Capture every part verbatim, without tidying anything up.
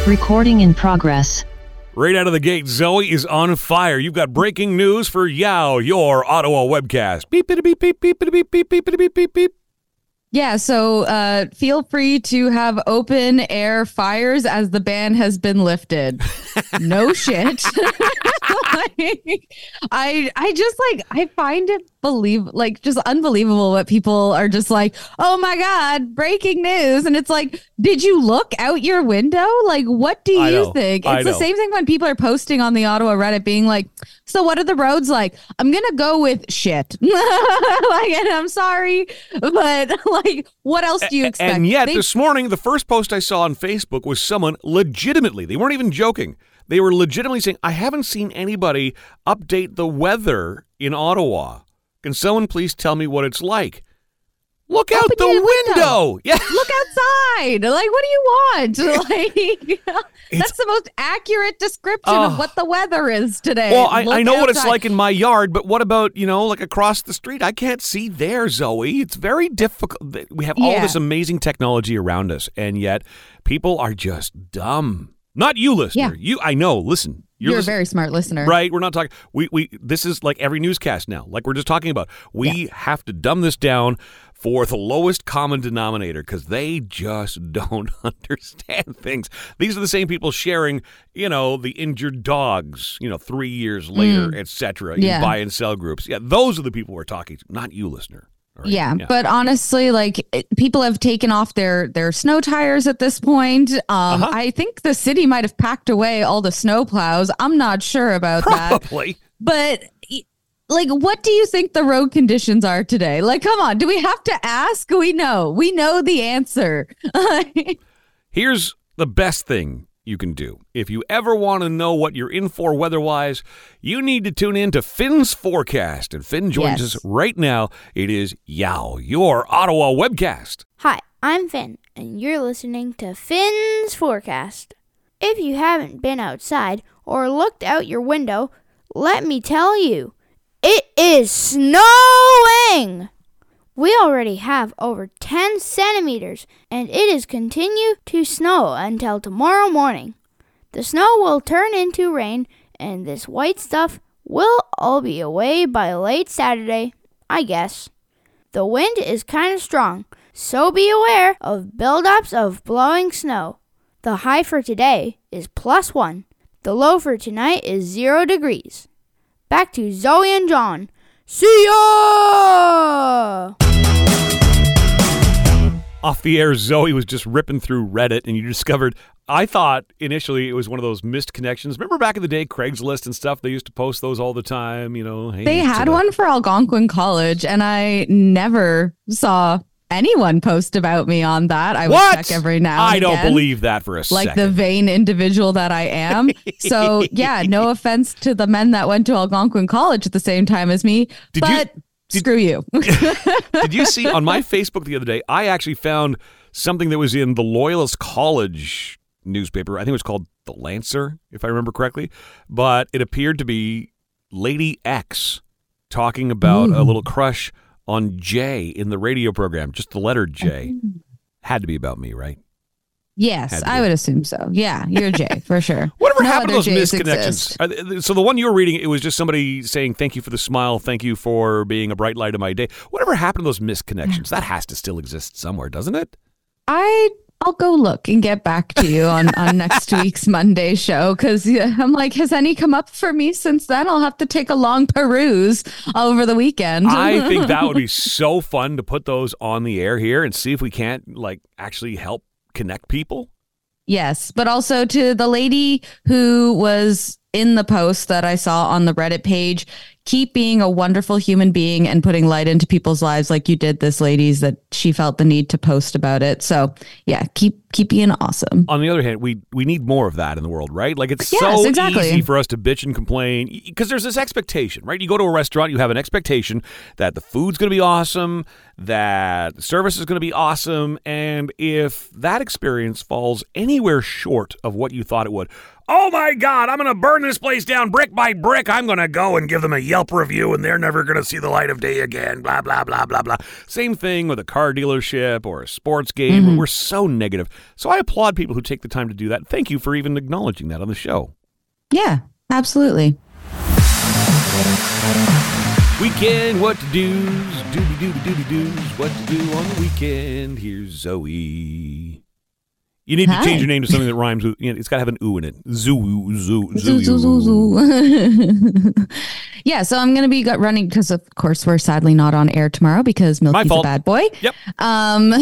Recording in progress. Right out of the gate, Zoe is on fire. You've got breaking news for Yow, your Ottawa webcast. Beep, beep, beep, beep, beep, beep, beep, beep, beep, beep, beep, beep. Yeah, so uh, feel free to have open air fires as the ban has been lifted. No shit. like, I I just like I find it believe like just unbelievable what people are just like, oh my God, breaking news. And it's like, did you look out your window? Like, what do you know, think? I It's the know. same thing when people are posting on the Ottawa Reddit being like, so what are the roads like? I'm gonna go with shit. like, and I'm sorry, but like, what else do you expect? And yet, They- this morning, the first post I saw on Facebook was someone legitimately, they weren't even joking. They were legitimately saying, I haven't seen anybody update the weather in Ottawa. Can someone please tell me what it's like? Look out Open the your window. window. Yeah. Look outside. Like, what do you want? Like, that's the most accurate description Oh. of what the weather is today. Well, I, Look I know what it's outside. like in my yard, but what about, you know, like across the street? I can't see there, Zoe. It's very difficult. We have all Yeah. this amazing technology around us, and yet people are just dumb. Not you, listener. Yeah. You, I know. Listen, You're, a listen- very smart listener. Right, we're not talking. We we this is like every newscast now. Like we're just talking about. We have to dumb this down for the lowest common denominator because they just don't understand things. These are the same people sharing, you know, the injured dogs, you know, three years later, et cetera. Yeah. In buy and sell groups. Yeah, those are the people we're talking to, not you, listener. All right? Yeah, but honestly, like it- people have taken off their their snow tires at this point. Um, Uh-huh. I think the city might have packed away all the snow plows. I'm not sure about that. Probably. But y- like, what do you think the road conditions are today? Like, come on, do we have to ask? We know, we know the answer. Here's the best thing you can do. If you ever want to know what you're in for weather-wise, you need to tune in to Finn's Forecast. And Finn joins Yes. us right now. It is Yow, your Ottawa webcast. Hi, I'm Finn, and you're listening to Finn's Forecast. If you haven't been outside or looked out your window, let me tell you, it is snowing! We already have over ten centimeters, and it is continue to snow until tomorrow morning. The snow will turn into rain, and this white stuff will all be away by late Saturday, I guess. The wind is kind of strong, so be aware of buildups of blowing snow. The high for today is plus one. The low for tonight is zero degrees. Back to Zoe and John. See ya! Off the air, Zoe was just ripping through Reddit, and you discovered, I thought initially it was one of those missed connections. Remember back in the day, Craigslist and stuff? They used to post those all the time, you know. Hey, They had to the- one for Algonquin College, and I never saw anyone post about me on that. I would What? check every now and I don't again, believe that for a like second. the vain individual that I am. So yeah, no offense to the men that went to Algonquin College at the same time as me, Did you- but did- screw you. Did you see on my Facebook the other day, I actually found something that was in the Loyalist College newspaper. I think it was called The Lancer, if I remember correctly. But it appeared to be Lady X talking about a little crush on J in the radio program. Just the letter J. Had to be about me, right? Yes, Had to I be. would assume so. Yeah, you're Jay for sure. Whatever No happened to other those Jays misconnections? exist. Are they- So the one you were reading, it was just somebody saying, thank you for the smile. Thank you for being a bright light in my day. Whatever happened to those misconnections? That has to still exist somewhere, doesn't it? I I'll go look and get back to you on, on next week's Monday show because yeah, I'm like, has any come up for me since then? I'll have to take a long peruse over the weekend. I think that would be so fun to put those on the air here and see if we can't like actually help connect people. Yes, but also to the lady who was in the post that I saw on the Reddit page, keep being a wonderful human being and putting light into people's lives like you did this ladies that she felt the need to post about it. So yeah, keep keep being awesome. On the other hand, we we need more of that in the world, right? Like it's Yes, so exactly. easy for us to bitch and complain because there's this expectation, right? You go to a restaurant, you have an expectation that the food's going to be awesome, that the service is going to be awesome, and if that experience falls anywhere short of what you thought it would, oh my God, I'm going to burn this place down brick by brick. I'm going to go and give them a Yelp review and they're never going to see the light of day again. Blah, blah, blah, blah, blah. Same thing with a car dealership or a sports game. Mm-hmm. We're so negative. So I applaud people who take the time to do that. Thank you for even acknowledging that on the show. Yeah, absolutely. Weekend, what to do's, doody doody doody do's, what to do on the weekend. Here's Zoe. You need Hi. to change your name to something that rhymes with, you know, it's got to have an ooh in it. Zoo, zoo, Zoo, zoo, zoo, zoo. Yeah, so I'm going to be gut running because, of course, we're sadly not on air tomorrow because My Milky's fault. a bad boy. Yep. Um,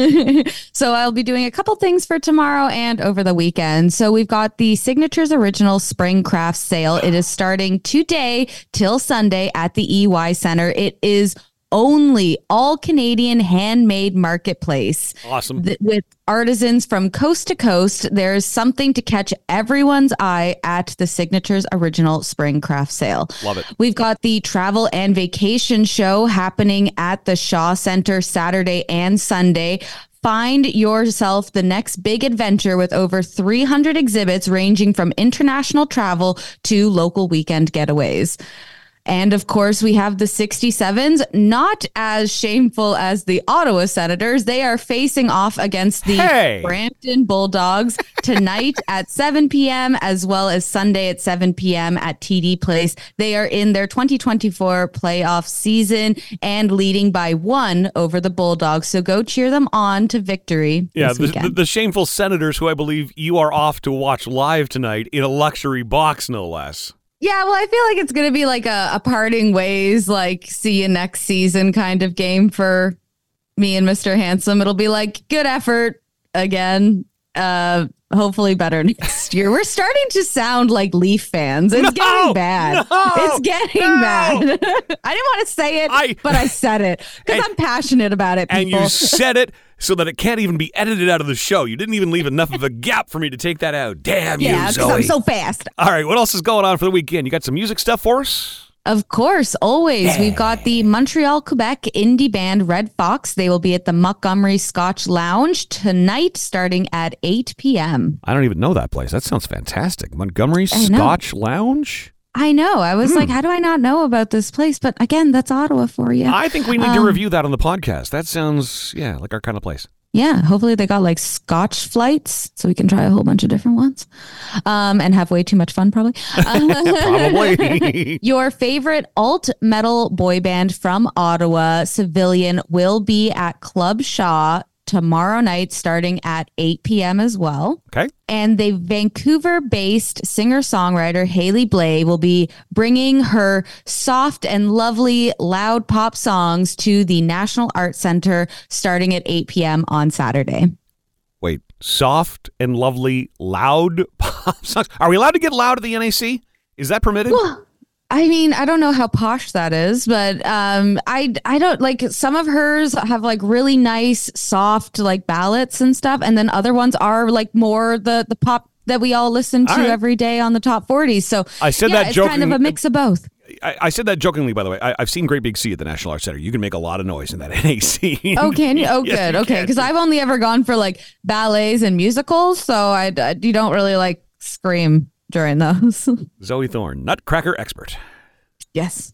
so I'll be doing a couple things for tomorrow and over the weekend. So we've got the Signatures Original Spring Craft Sale. It is starting today till Sunday at the E Y Center. It is only all Canadian handmade marketplace. Awesome. Th- with artisans from coast to coast. There's something to catch everyone's eye at the Signatures Original Spring Craft Sale. Love it. We've got the travel and vacation show happening at the Shaw Center Saturday and Sunday. Find yourself the next big adventure with over three hundred exhibits ranging from international travel to local weekend getaways. And of course, we have the sixty-sevens, not as shameful as the Ottawa Senators. They are facing off against the Hey. Brampton Bulldogs tonight at seven p.m. as well as Sunday at seven p.m. at T D Place. They are in their twenty twenty-four playoff season and leading by one over the Bulldogs. So go cheer them on to victory Yeah, this the, weekend. the, the shameful Senators, who I believe you are off to watch live tonight in a luxury box, no less. Yeah, well, I feel like it's going to be like a, a parting ways, like see you next season kind of game for me and Mister Handsome. It'll be like good effort again. Uh, hopefully better next year. We're starting to sound like Leaf fans. It's No, getting bad. no, it's getting no. bad. I didn't want to say it, I- but I said it because And- I'm passionate about it. And People. you said it so that it can't even be edited out of the show. You didn't even leave enough of a gap for me to take that out. Damn yeah, you, because Zoe. I'm so fast. All right, what else is going on for the weekend? You got some music stuff for us? Of course, always. We've got the Montreal, Quebec indie band Red Fox. They will be at the Montgomery Scotch Lounge tonight starting at eight p.m. I don't even know that place. That sounds fantastic. Montgomery I know. Scotch Lounge? I know. I was Hmm. like, how do I not know about this place? But again, that's Ottawa for you. I think we need to Um, review that on the podcast. That sounds, yeah, like our kind of place. Yeah, hopefully they got like Scotch flights so we can try a whole bunch of different ones um, and have way too much fun probably. Probably. Your favorite alt metal boy band from Ottawa, Civilian, will be at Club Shaw tomorrow night starting at eight p.m. as well. Okay. And the Vancouver-based singer-songwriter Haley Blay will be bringing her soft and lovely loud pop songs to the National Arts Center starting at eight p.m. on Saturday. Wait, soft and lovely, loud pop songs. Are we allowed to get loud at the N A C? Is that permitted? Well, I mean, I don't know how posh that is, but um, I I don't like some of hers have like really nice, soft like ballads and stuff, and then other ones are like more the the pop that we all listen to All right. every day on the top forties. So I said yeah, that it's kind of joking- a mix of both. I, I said that jokingly, by the way. I, I've seen Great Big Sea at the National Arts Center. You can make a lot of noise in that N A C. Oh, can you? Oh, Yes, good. you Okay, can. because I've only ever gone for like ballets and musicals, so I, I you don't really like scream during those. Zoe Thorne, Nutcracker expert. Yes.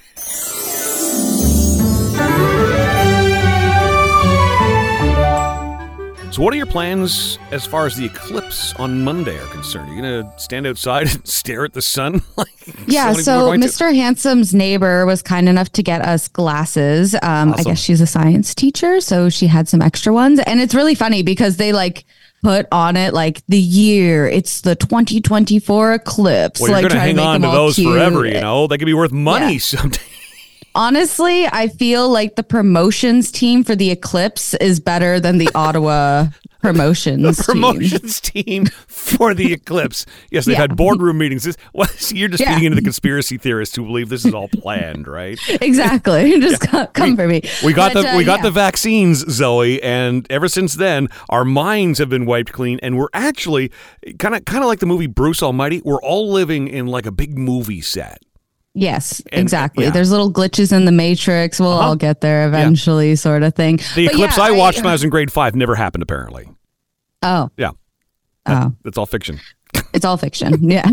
So what are your plans as far as the eclipse on Monday are concerned? Are you going to stand outside and stare at the sun? like Yeah, many people are so going to? Mister Handsome's neighbor was kind enough to get us glasses. Um, I Awesome. guess she's a science teacher, so she had some extra ones. And it's really funny because they like put on it like the year. It's the twenty twenty-four eclipse. Well, you're like, going to try hang make on them to all those cute. forever, you know? They could be worth money Yeah. someday. Honestly, I feel like the promotions team for the eclipse is better than the Ottawa promotions The team. promotions team for the eclipse. Yes, they've Yeah. had boardroom meetings. This, well, so you're just Yeah. feeding into the conspiracy theorists who believe this is all planned, right? Exactly. Just co- come We- for me. We got But, the uh, we got yeah. the vaccines, Zoe, and ever since then, our minds have been wiped clean, and we're actually kind of kind of like the movie Bruce Almighty. We're all living in like a big movie set. Yes, And- exactly. yeah. There's little glitches in the matrix. We'll Uh-huh. all get there eventually, sort of thing. The But eclipse yeah, I watched when I was in grade five never happened, apparently. Oh. Yeah. Oh. That's all fiction. It's all fiction. Yeah.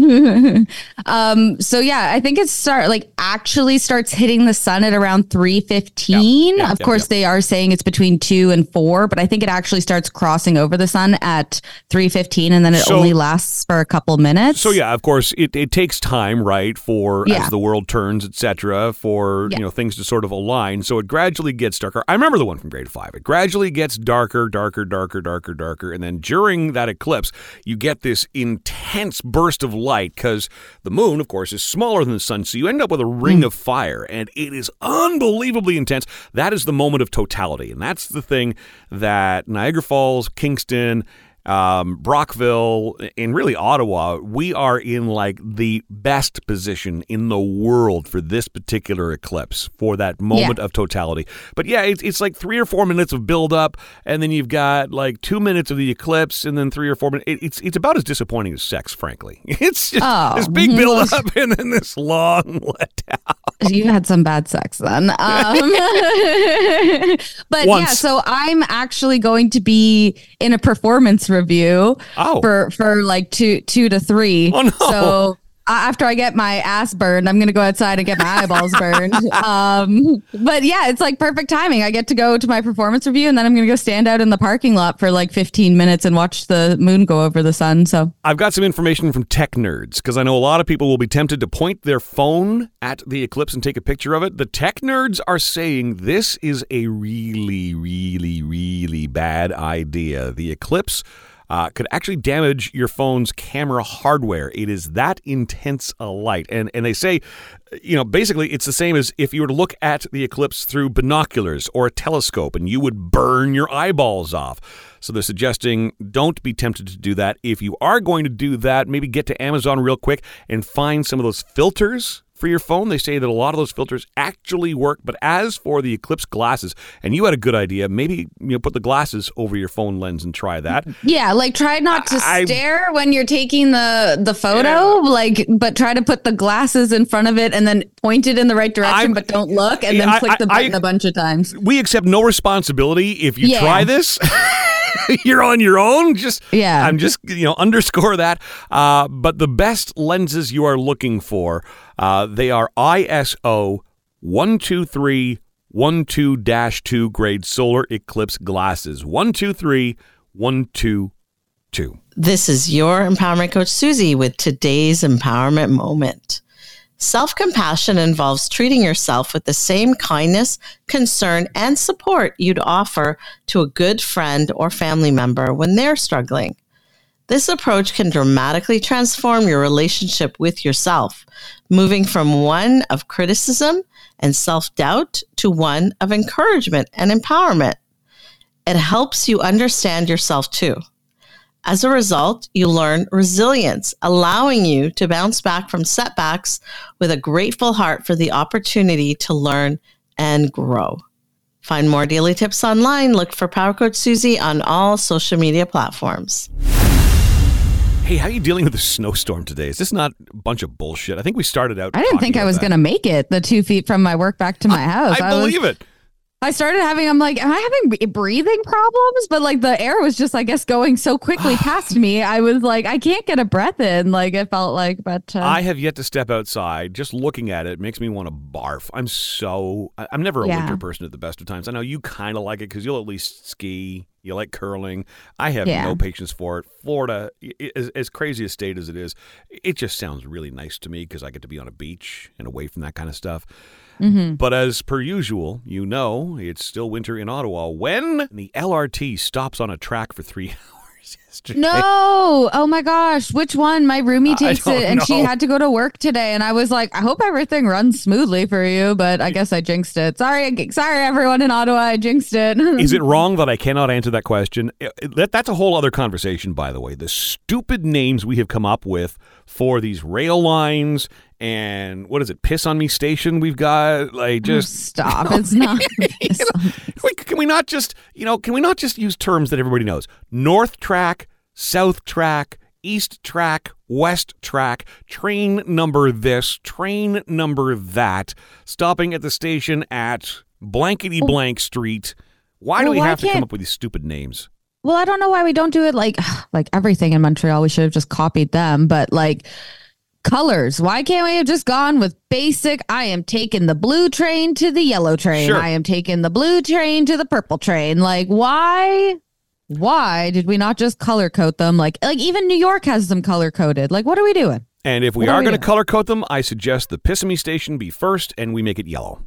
um, so yeah, I think it start like actually starts hitting the sun at around three fifteen. Yep, yep, of yep, course, yep. they are saying it's between two and four, but I think it actually starts crossing over the sun at three fifteen, and then it So- only lasts for a couple minutes. So yeah, of course, it, it takes time, right, for Yeah. as the world turns, et cetera, for Yeah. you know things to sort of align. So it gradually gets darker. I remember the one from grade five. It gradually gets darker, darker, darker, darker, darker, and then during that eclipse, you get this intense burst of light because the moon, of course, is smaller than the sun. So you end up with a ring Mm. of fire, and it is unbelievably intense. That is the moment of totality, and that's the thing that Niagara Falls, Kingston, um, Brockville, and really Ottawa, we are in like the best position in the world for this particular eclipse, for that moment of totality. But yeah, it's, it's like three or four minutes of build up, and then you've got like two minutes of the eclipse, and then three or four minutes. It, it's it's about as disappointing as sex, frankly. It's just Oh. this big build up and then this long letdown. You had some bad sex then. Um, but Once. yeah, so I'm actually going to be in a performance review Oh. for for like two two to three. Oh, no. So uh, after I get my ass burned, I'm gonna go outside and get my eyeballs burned. Um, but yeah, it's like perfect timing. I get to go to my performance review, and then I'm gonna go stand out in the parking lot for like fifteen minutes and watch the moon go over the sun. So I've got some information from Tech Nerds because I know a lot of people will be tempted to point their phone at the eclipse and take a picture of it. The Tech Nerds are saying this is a really, really, really bad idea. The eclipse uh, could actually damage your phone's camera hardware. It is that intense a light. And, and they say, you know, basically it's the same as if you were to look at the eclipse through binoculars or a telescope and you would burn your eyeballs off. So they're suggesting don't be tempted to do that. If you are going to do that, maybe get to Amazon real quick and find some of those filters for your phone. They say that a lot of those filters actually work. But as for the eclipse glasses, and you had a good idea, maybe you know put the glasses over your phone lens and try that. yeah, like try not to I- stare when you're taking the the photo, Yeah. like, but try to put the glasses in front of it and then point it in the right direction, I'm- but don't look, and then I- click the I- button a bunch of times. We accept no responsibility if you Yeah. try this. You're on your own. Just Yeah. I'm just you know underscore that. Uh, but the best lenses you are looking for, uh, they are I S O one two three one two dash two grade solar eclipse glasses. One two three one two two. This is your empowerment coach, Susie, with today's empowerment moment. Self-compassion involves treating yourself with the same kindness, concern, and support you'd offer to a good friend or family member when they're struggling. This approach can dramatically transform your relationship with yourself, moving from one of criticism and self-doubt to one of encouragement and empowerment. It helps you understand yourself too. As a result, you learn resilience, allowing you to bounce back from setbacks with a grateful heart for the opportunity to learn and grow. Find more daily tips online. Look for Power Coach Susie on all social media platforms. Hey, how are you dealing with the snowstorm today? Is this not a bunch of bullshit? I think we started out. I didn't think I was going to make it the two feet from my work back to my house. I believe was, it. I started having, I'm like, am I having b- breathing problems? But like the air was just, I guess, going so quickly past me. I was like, I can't get a breath in. Like it felt like, but uh, I have yet to step outside. Just looking at it makes me want to barf. I'm so I- I'm never a Yeah. winter person at the best of times. I know you kind of like it because you'll at least ski. You like curling. I have Yeah. no patience for it. Florida, i- i- as, as crazy a state as it is, it just sounds really nice to me because I get to be on a beach and away from that kind of stuff. mhm. But as per usual, you know, it's still winter in Ottawa when the L R T stops on a track for three hours yesterday. No. Oh my gosh. Which one? My roomie I takes don't it and she know. had to go to work today. And I was like, I hope everything runs smoothly for you. But I guess I jinxed it. Sorry. Sorry, everyone in Ottawa. I jinxed it. Is it wrong that I cannot answer that question? Uh, That, that's a whole other conversation, by the way. The stupid names we have come up with for these rail lines and what is it, Piss on Me Station we've got? Like, just Stop. It's not. You know, like, can we not just, you know, can we not just use terms that everybody knows? North track, south track, east track, west track, train number this, train number that, stopping at the station at blankety blank street. Why do Well, we why have to come can't- up with these stupid names? well, I don't know why we don't do it like like everything in Montreal. We should have just copied them. But like colors, why can't we have just gone with basic? I am taking the blue train to the yellow train. Sure. I am taking the blue train to the purple train. Like, why? Why did we not just color code them? Like, like even New York has them color coded. Like, what are we doing? And if we What are are we going to doing? color code them, I suggest the Pissamy station be first and we make it yellow.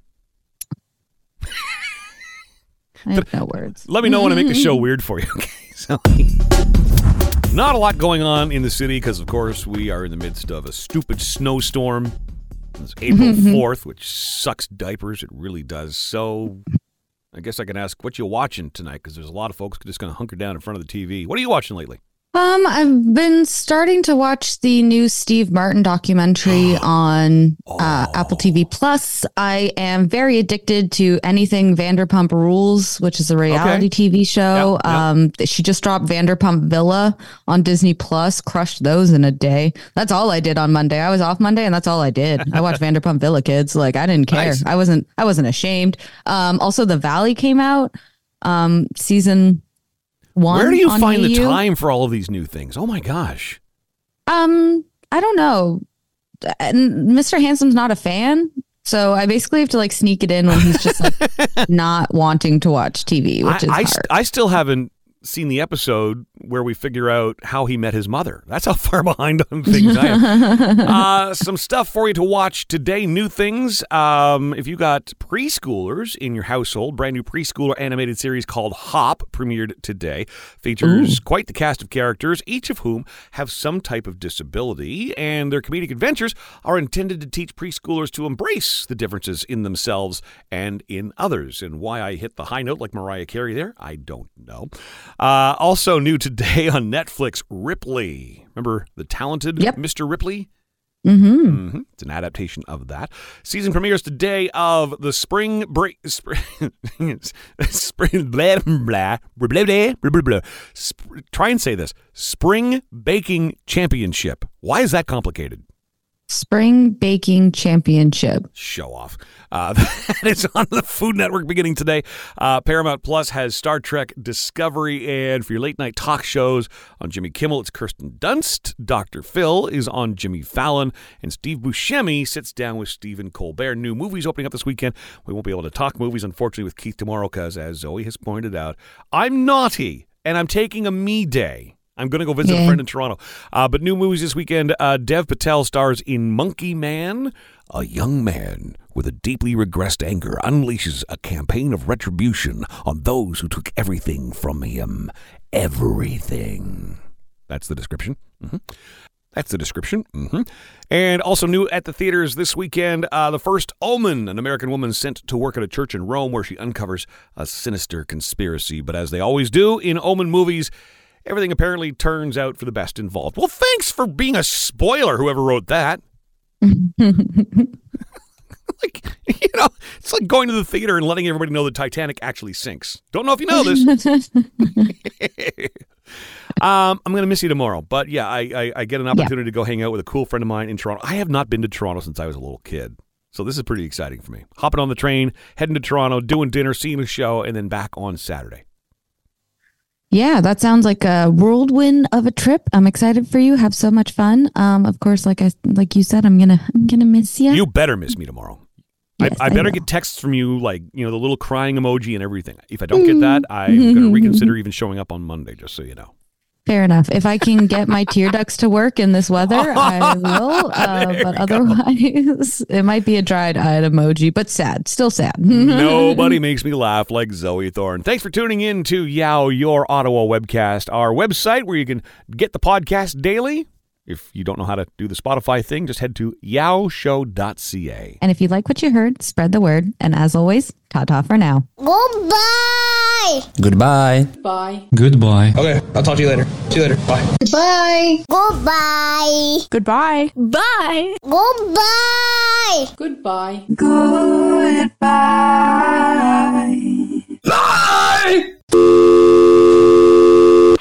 I have no words. Let me know when I make the show weird for you. Okay, so not a lot going on in the city because, of course, we are in the midst of a stupid snowstorm. It's April fourth, which sucks diapers. It really does. So I guess I can ask what you watching tonight because there's a lot of folks just going to hunker down in front of the T V. What are you watching lately? Um, I've been starting to watch the new Steve Martin documentary on uh, Apple T V Plus. I am very addicted to anything Vanderpump Rules, which is a reality Okay. T V show. Yep, yep. Um, she just dropped Vanderpump Villa on Disney Plus. Crushed those in a day. That's all I did on Monday. I was off Monday, and that's all I did. I watched Vanderpump Villa, kids. Like I didn't care. Nice. I wasn't. I wasn't ashamed. Um, also, The Valley came out. Um, season. One Where do you on find the E U. time for all of these new things? Oh, my gosh. Um, I don't know. And Mister Handsome's not a fan, so I basically have to like sneak it in when he's just like not wanting to watch T V, which I, is I, hard. st- I still haven't seen the episode where we figure out how he met his mother. That's how far behind on things I am. uh, some stuff for you to watch today. New things. Um, if you got preschoolers in your household, brand new preschooler animated series called Hop premiered today. Features Ooh. quite the cast of characters, each of whom have some type of disability, and their comedic adventures are intended to teach preschoolers to embrace the differences in themselves and in others. And why I hit the high note like Mariah Carey there, I don't know. Uh, also new today on Netflix, Ripley. Remember the talented Yep. Mister Ripley? Mm-hmm. Mm-hmm. It's an adaptation of that. Season premieres today of the Spring Break. Spring, spring blah, blah, blah, blah, blah, blah, blah. Sp- try and say this. Spring Baking Championship. Why is that complicated? Spring Baking Championship. Show off. Uh, that is on the Food Network beginning today. Uh, Paramount Plus has Star Trek Discovery, and for your late night talk shows on Jimmy Kimmel, it's Kirsten Dunst. Doctor Phil is on Jimmy Fallon, and Steve Buscemi sits down with Stephen Colbert. New movies opening up this weekend. We won't be able to talk movies, unfortunately, with Keith tomorrow because, as Zoe has pointed out, I'm naughty, and I'm taking a me day. I'm going to go visit Yeah. a friend in Toronto. Uh, but new movies this weekend. Uh, Dev Patel stars in Monkey Man. A young man with a deeply regressed anger unleashes a campaign of retribution on those who took everything from him. Everything. That's the description. Mm-hmm. That's the description. Mm-hmm. And also new at the theaters this weekend, uh, The First Omen, an American woman sent to work at a church in Rome where she uncovers a sinister conspiracy. But as they always do in Omen movies, everything apparently turns out for the best involved. Well, thanks for being a spoiler, whoever wrote that. Like, you know, it's like going to the theater and letting everybody know the Titanic actually sinks. Don't know if you know this. um, I'm going to miss you tomorrow. But yeah, I, I, I get an opportunity yeah. to go hang out with a cool friend of mine in Toronto. I have not been to Toronto since I was a little kid. So this is pretty exciting for me. Hopping on the train, heading to Toronto, doing dinner, seeing a show, and then back on Saturday. Yeah, that sounds like a whirlwind of a trip. I'm excited for you. Have so much fun. Um, of course, like I like you said, I'm gonna I'm gonna miss you. You better miss me tomorrow. Yes, I, I better I get texts from you, like, you know, the little crying emoji and everything. If I don't get that, I'm gonna reconsider even showing up on Monday. Just so you know. Fair enough. If I can get my tear ducts to work in this weather, I will. Uh, but otherwise, it might be a dried-eyed emoji, but sad. Still sad. Nobody makes me laugh like Zoe Thorne. Thanks for tuning in to Yow, Your Ottawa Webcast, our website where you can get the podcast daily. If you don't know how to do the Spotify thing, just head to yow show dot c a. And if you like what you heard, spread the word. And as always, ta-ta for now. Goodbye. Goodbye. Bye. Goodbye. Okay, I'll talk to you later. See you later. Bye. Goodbye. Goodbye. Goodbye. Bye. Goodbye. Goodbye. Goodbye.